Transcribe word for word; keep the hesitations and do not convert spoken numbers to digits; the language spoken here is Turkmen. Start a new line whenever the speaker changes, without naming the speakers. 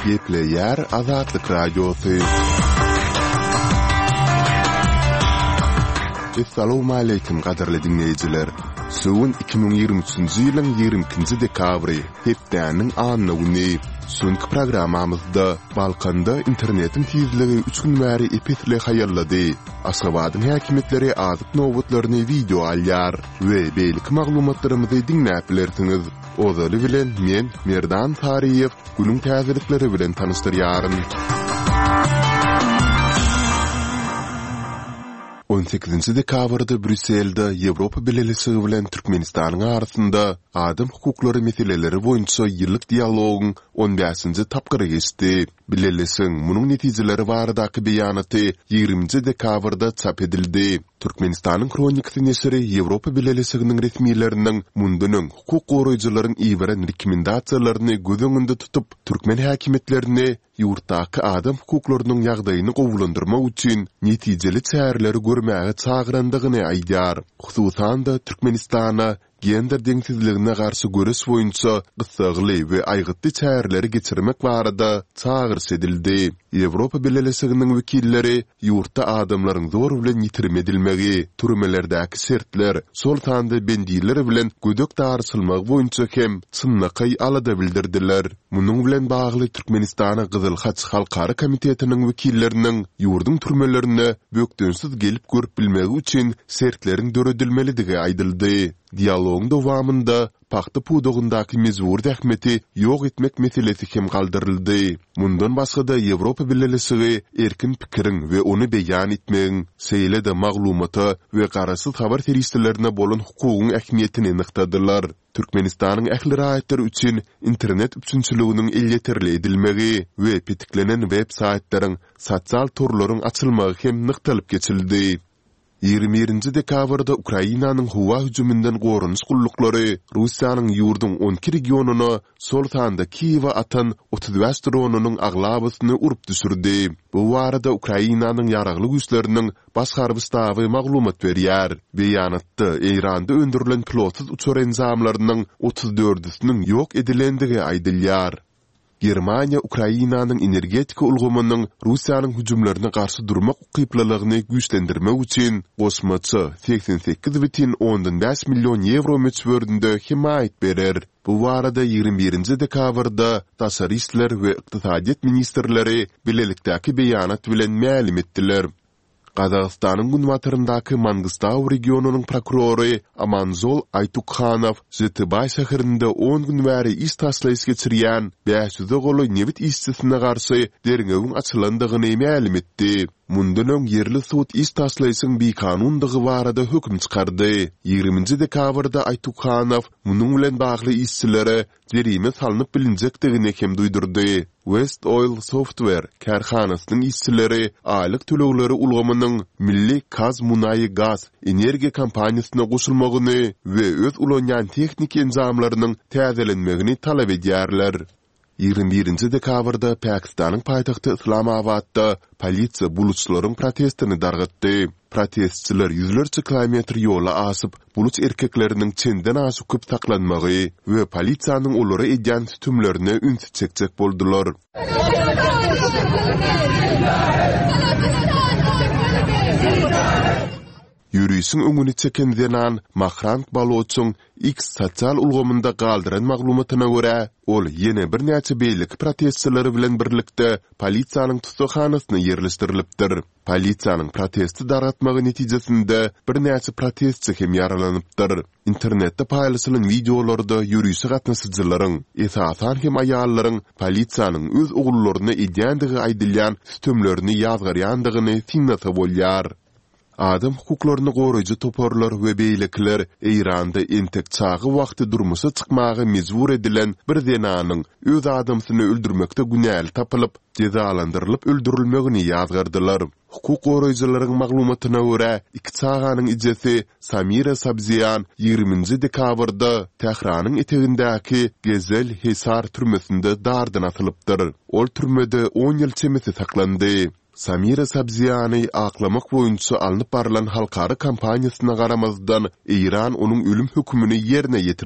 Gepleyer Azatlyk Radiosu. Assalamu alaykum gaderli dinleyijiler. Suwun iki bin ýygrimi üçinji ýylyň ýygrimi dekabry hepdäniň anyny güni. Sunky programamyzda Balkanda internetin tizligi üç gün bäri epetli hayallady. Aşgabatyň häkimetleri azyk nowatlaryny video alýar we beýlik maglumatlarymyzy dinläp bilersiňiz. Ozaly bilen men Merdan Tariýew günüň täzelikleri bilen tanışdyrýaryn. on sekizinji dekabrda Brüsselde Ýewropa Birleşigi bilen Türkmenistanyň arasynda adam hukuklary meseleleri boýunça ýyllyk dialogyň on beşinji tapgyry geçdi. Birleşigiň munyň netijeleri baradaky beýanaty ýygrimiňji dekabrda çap edildi. Türkmenistanyň kronikasy nesiri Ýewropa Birleşiginiň resmiýetleriniň mundunyň hukuk goraýjylaryň iýeren rekomendasiýalaryny göz öňünde tutup, türkmen häkimetlerini ýurtdaky adam hukuklarynyň ýagdaýyny gowulandyrmak üçin netijeli çäreleri görmäge çagyrandygyny aýdýar. Hususan da Türkmenistana gender deňsizligine garşy göreş boýunça gysagly we aýgytly çäreleri geçirmek barada çağırış edildi. Ýewropa Birleşiginiň wekilleri ýurtda adamlaryň zor bilen ýitirme edilmegi, türmelerdäki şertler, sol tanda bendiler bilen gödök darysylmak boýunça hem çynnaky alada bildirdiler. Munyň bilen bagly Türkmenistana Gyzyl Haç Halkary Komitetiniň wekilleriniň ýurdun türmelerine bökdönsiz gelip görüp bilmegi üçin şertleriň döredilmeligi aýdyldy. Dialogyň dowamında paxta pudogundaky mezur dähmeti ýok etmek meselesi hem galdyryldy. Mundan başga da Ýewropa Birleşigi erkin pikiriň we ony beýan etmegiň, seýle-de maglumata we garasyz habar teristlerine bolan hukugyň ähmiýetini nyktadylar. Türkmenistanyň ähli raýatlary üçin internet üçinçiliginiň elýeterli edilmegi we petiklenen web saýtlaryň sosial torlaryň açylmagy hem nyktalyp geçildi. ýygrimi birinji dekabrda Ukrainanyň howa hüjümünden gorunç gullukları Russiýanyň ýurdun on iki regionuny sol tanda Kiýewa atan otuz beş dronunyň aglabasyny urup düşürdi. Bu barada Ukrainanyň ýaragly güýçleriniň baş harby staby maglumat berýär. Beýanatda Eýranda öndürilen pilotsuz uçar enzamlarynyň otuz dördüsiniň ýok edilendigi aýdylýar. Germaniýa Ukrainanyň energetika ulgamynyň Russiýanyň hüjümlerine garşy durmak ukyplalygyny güýçlendirmek üçin gosmaçy seksen sekiz бүтүн ondan beş million euro meçböründe himayet berer. Bu barada ýygrimi birinji dekabrda Taşary işler we ykdysadyýet ministrleri bilelikdäki beýanat bilen mälim etdiler. Qazaqstanyň Gunwataryndaky Mangustaw regionunyň prokurory Amanzol Aytukhanow Zetibay şäherinde on gün bäri iş taşlaýys geçirýän beş yüze goly nebit işçisine garşy derňegiň açylandygyny mälim etdi. Mundan öň yerli sud iş taşlaýysyň bir kanundygy barada hökm çykardy. ýygrimiňji dekabrda Aytukhanow munyň bilen bagly işçilere jerime salynyp bilinjekdigini hem duýdurdy. West Oil Software karhanasynyň işçileri aýlyk tölegleri ulgamynyň Milli Gaz Munaý Gaz energiýa kompaniýasyna goşulmagyny we öz ulanýan tehnik enzamlarynyň täzelenmegini talap edýärler. ýygrimi birinji dekabrda Pakistanyň paýtagty Islamabadda polisiýa bulutçylaryň protestini dargatdy. Protestçiler yüzlerce kilometr ýola asyp, bulut erkekleriniň çenden aşyp saklanmagy we polisiýanyň olary edýän tümlerine üns çekjek boldular. Ýürüýüşiň öňüni çeken Zenan Mahrant Baloçyň X sosial ulgamynda galdyran maglumatyna görä, ol ýene bir näçe beýlik protestçileri bilen birlikde polisiýanyň tutuşxanasyna ýerleşdirilipdir. Polisiýanyň protesti daratmagy netijesinde bir näçe protestçi hem ýaralanypdyr. Internetde paýlaşylan videolarda ýürüýüşe gatnaşyjylaryň, esasan hem aýallaryň polisiýanyň öz ogullaryna edýändigi aýdylýan tümlerini ýazgarýandygyny siňnata bolýar. Adam hukuklaryny goraýjy toparlar we beýlekler Eýranda entek çagy wagty durmuşa çykmagy mezbur edilen bir denanyň öz adamsyny öldürmekde günäli tapylyp, cezalandyrylyp öldürilmegini ýazgardylar. Hukuk goraýjylaryň maglumatyna görä, iki çaganyň ijesi Samira Sabziyan ýygrimiňji dekabrda Tehranyň etegindäki Gezel Hisar türmesinde dardan atylypdyr. Ol türmede on ýyl çemesi saklandy. Samira Sabziyany aklamak boýunça alınıp barılan halkary kampaniýasyna garamazdan Eýran onuň ölüm hükmüni ýerine ýetirdi.